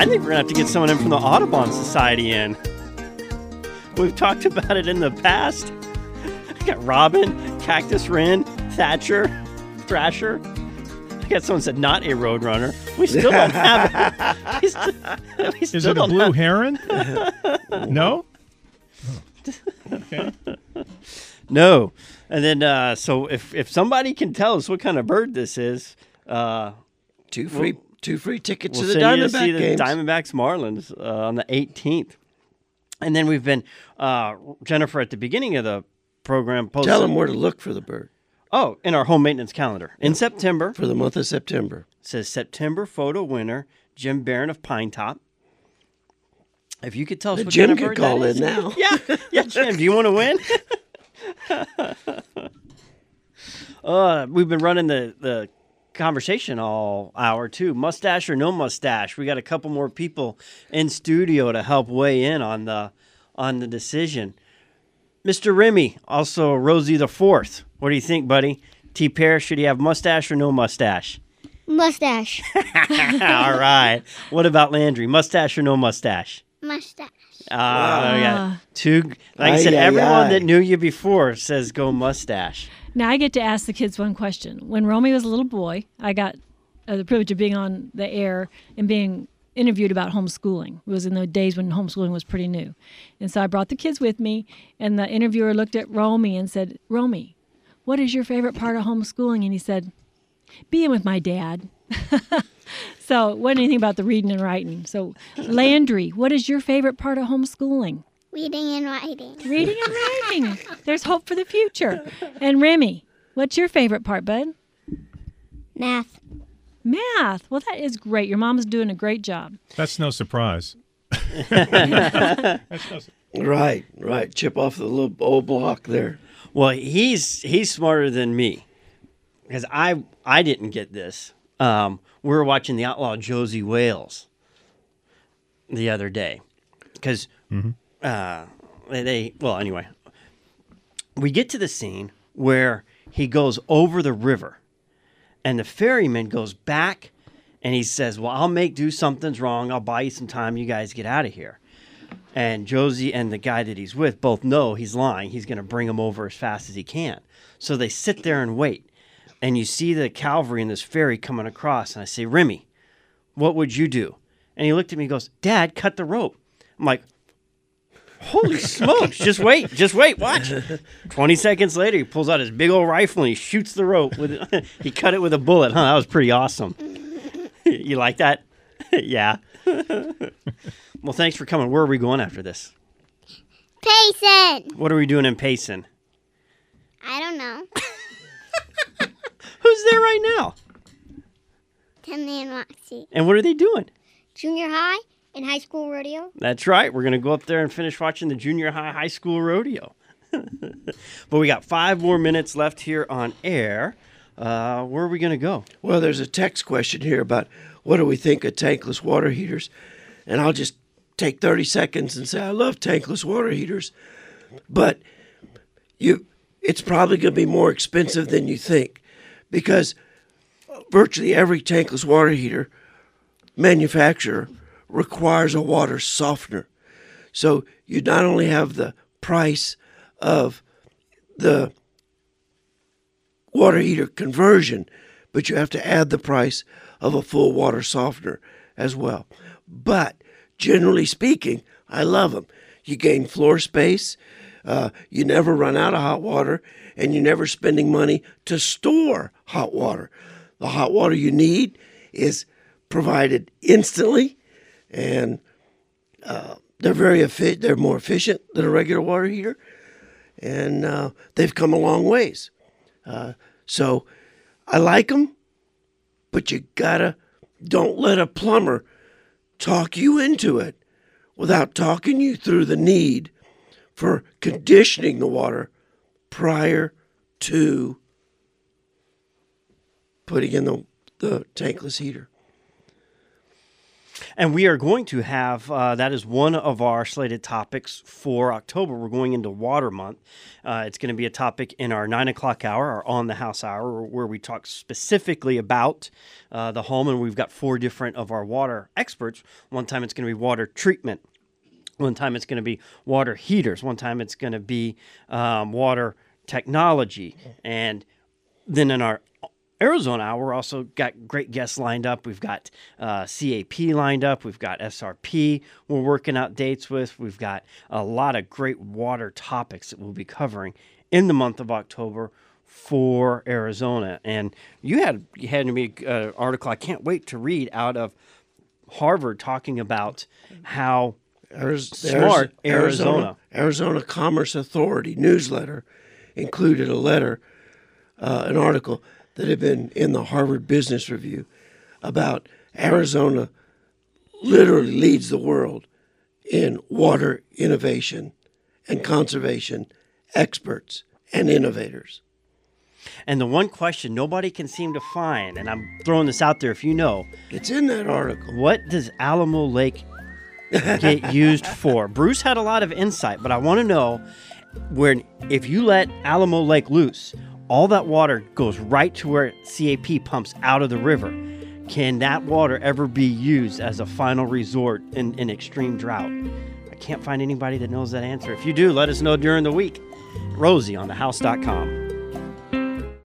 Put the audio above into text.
I think we're going to have to get someone in from the Audubon Society in. We've talked about it in the past. I got Robin, Cactus Wren, Thatcher, Thrasher. I got someone said not a roadrunner. We still don't have it. Is it a blue heron? No? Okay. No. And then, so if somebody can tell us what kind of bird this is, Two free tickets we'll to the send you to Diamondback see the games. Diamondbacks Marlins on the 18th. And then we've been, Jennifer, at the beginning of the program, posted. Tell them where to look for the bird Oh, in our home maintenance calendar. In September, for the month of September. it says September photo winner, Jim Barron of Pine Top. If you could tell us what Jim kind of could bird call that is. in now. Yeah, Jim, do you want to win? We've been running the conversation all hour, too. Mustache or no mustache? We got a couple more people in studio to help weigh in on the decision. Mr. Remy, also Rosie the Fourth. What do you think, buddy? T-Pear, should he have mustache or no mustache? Mustache. All right. What about Landry? Mustache or no mustache? Mustache. We got two. Like I said, everyone that knew you before says go mustache. Now I get to ask the kids one question. When Romy was a little boy, I got the privilege of being on the air and being interviewed about homeschooling. It was in the days when homeschooling was pretty new. And so I brought the kids with me, and the interviewer looked at Romy and said, Romy, what is your favorite part of homeschooling? And he said, being with my dad. So it wasn't anything about the reading and writing. So Landry, what is your favorite part of homeschooling? Reading and writing. Reading and writing. There's hope for the future. And Remy, what's your favorite part, bud? Math. Math. Well, that is great. Your mom's doing a great job. That's no surprise. Right. Chip off the little old block there. Well, he's smarter than me because I didn't get this. We were watching the Outlaw Josie Wales the other day because anyway, we get to the scene where he goes over the river and the ferryman goes back and he says, well, I'll do something's wrong. I'll buy you some time. You guys get out of here. And Josie and the guy that he's with both know he's lying. He's going to bring him over as fast as he can. So they sit there and wait. And you see the cavalry in this ferry coming across. And I say, Remy, what would you do? And he looked at me and goes, Dad, cut the rope. I'm like, holy smokes, just wait, watch. 20 seconds later, he pulls out his big old rifle and he shoots the rope. He cut it with a bullet. That was pretty awesome. You like that? Yeah. Well, thanks for coming. Where are we going after this? Payson. What are we doing in Payson? I don't know. Who's there right now? Timmy and Roxy. And what are they doing? Junior high and high school rodeo. That's right. We're going to go up there and finish watching the junior high school rodeo. But we got 5 more minutes left here on air. Where are we going to go? Well, there's a text question here about what do we think of tankless water heaters. And I'll just take 30 seconds and say I love tankless water heaters. But it's probably going to be more expensive than you think because virtually every tankless water heater manufacturer requires a water softener. So you not only have the price of the water heater conversion, but you have to add the price of a full water softener as well. But generally speaking, I love them. You gain floor space, you never run out of hot water, and you're never spending money to store hot water. The hot water you need is provided instantly, and they're more efficient than a regular water heater, and they've come a long ways. So I like them, but you don't let a plumber talk you into it without talking you through the need for conditioning the water prior to putting in the tankless heater. And we are going to have, that is one of our slated topics for October. We're going into Water Month. It's going to be a topic in our 9 o'clock hour, our On the House hour, where we talk specifically about the home. And we've got 4 different of our water experts. One time it's going to be water treatment. One time it's going to be water heaters. One time it's going to be water technology. And then in our Arizona hour, we're also got great guests lined up. We've got CAP lined up. We've got SRP we're working out dates with. We've got a lot of great water topics that we'll be covering in the month of October for Arizona. And you had me an article I can't wait to read out of Harvard talking about how smart Arizona Commerce Authority newsletter included a letter, an article that had been in the Harvard Business Review about Arizona literally leads the world in water innovation and conservation experts and innovators. And the one question nobody can seem to find, and I'm throwing this out there if you know, It's in that article. what does Alamo Lake get used for? Bruce had a lot of insight, but I want to know if you let Alamo Lake loose, all that water goes right to where CAP pumps out of the river. Can that water ever be used as a final resort in extreme drought? I can't find anybody that knows that answer. If you do, let us know during the week. Rosie on thehouse.com.